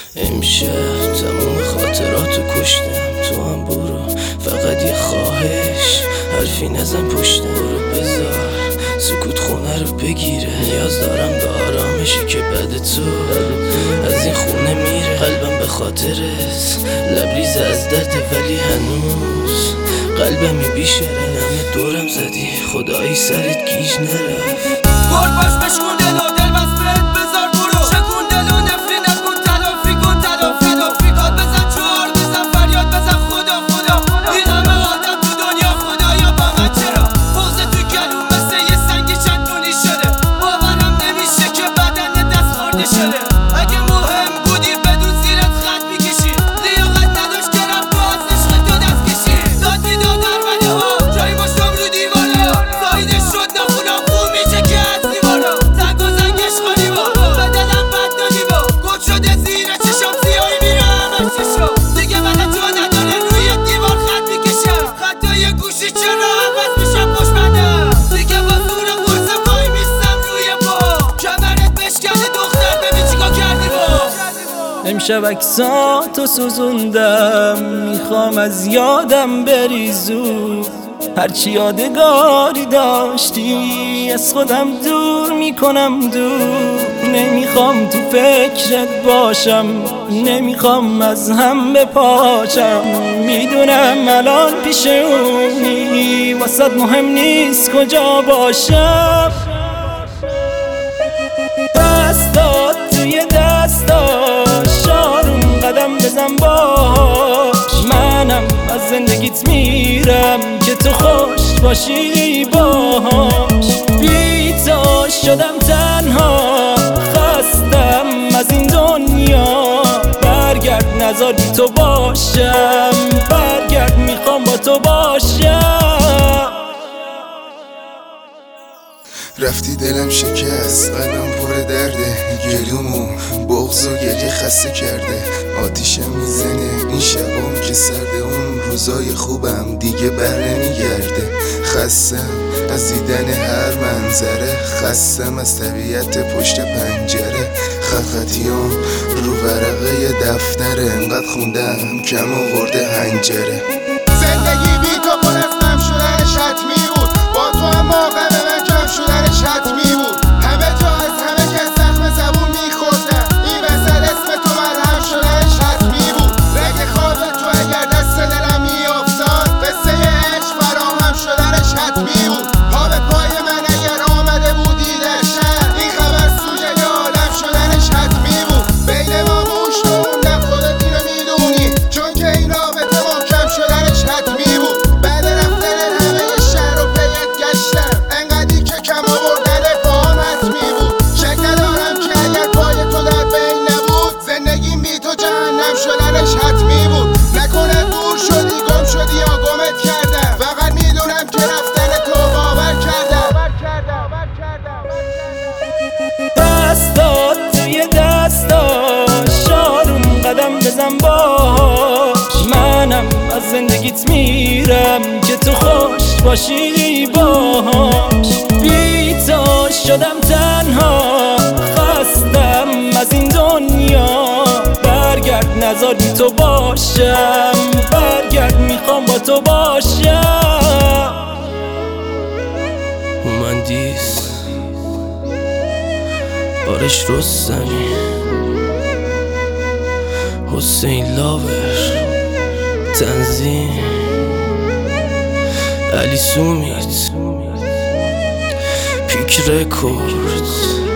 امشب تمام خاطراتو کشتم، تو هم برو، فقط یه خواهش، حرفی نزن پشتم. برو بذار سکوت خونه رو بگیره، نیاز دارم به آرامشی که بعد تو از این خونه میره. قلبم به خاطرت لبریز از درد، ولی هنوز قلبمی بیشتره. همه دورم زدی، خدایی سرت گیج نرفت. قرباش بشکن دلو، دل بسفت بذار برو، شکون دلو، نفری نکن، تلافی کن، تلافی کن، بزن چهار، بزن فریاد، بزن خدا خدا. این همه آدم تو دنیا، خدایا با من چرا؟ بغض تو گلوم مثل یه سنگ چندونی شده، باورم نمیشه که بدن دست خورده شده. اگه مهم بودی بدون زیرت خط میکشی، لیاقت نداشت که رفت تو از عشق تو دست کشی. داد بیداد ارمنه ها، جایی باشم رو دیواره، زایده شد نخونم خوب میشه که از دیوارا. زنگ و زنگش خالی با، به دلم بد دادی با، گل شده زیر چشم سیاهی میره همش چشم. دیگه من تو نداره روی دیوار خط میکشم، خطای گوشی چرا عوض میشه پشت بدم. دیگه با زور قرص وای میستم روی پا، کمرت بشکنه دختر ببین چیکار کردی با. امشب عکساتو سوزوندم، میخوام از یادم بری زود. هرچی یادگاری داشتی از خودم دور میکنم دور. نمیخوام تو فکرت باشم، نمیخوام از هم بپاشم. میدونم الان پیش اونی، واسد مهم نیست کجا باشم. دستات توی دستاش، آروم قدم بزن باش. منم از زندگیت میرم که تو خوش باشی باهاش. بی تو شدم تنها، خستم از این دنیا. برگرد نذار بی تو باشم، برگرد میخوام با تو باشم. رفتی دلم شکست، قلبم پر درده، گلومو بغض و گریه خسته کرده. آتیشم میزنه این شبام که سرده، اون روزای خوبم دیگه بر نمیگرده. خستم از دیدن هر منظره، خستم از طبیعت پشت پنجره. خطیام رو ورقه دفتره، انقدر خوندم کم آورده حنجره. زندگی بی تو پر از غم شدنش حتمی بود، با تو هم واقع به من کم شدنش حتمی بود. همه جا از همه کس زخم زبون میخوردن، این وسط اسم تو ملهم شدنش حتمی بود. رگ خواب تو اگر دست دلم میافتاد، قصه عشق فراهم شدنش حتمی بود. پا به پای من اگر آمده بودی در شهر، این خبر سوژه عالم شدنش حتمی بود. بین ما موش موندم، خودت اینو میدونی، چون که این رابطه محکم شدنش حتمی بود. بعد رفتن همه شهر و پیت گشتم، انقدری که کم آوردن پاهم حتمی بود. شک ندارم که اگر پای تو در بین نبود، زندگیم بی تو جهنم شدنش حتمی بود. نکنه دور شدی، گم شدی یا گمت کردم، فقط میدونم که رفتن تو باور کردم. دستات توی دستاش، آروم قدم بزن باش. منم از زندگیت میرم که تو خوش باشی باهاش. بی تو شدم تنها، خستم از این دنیا. برگرد نذار بی تو باشم، برگرد میخوام با تو باشم. مهندس بارش رستمی، حسین لاور، تنظیم علی سومیت، پیک رکورد.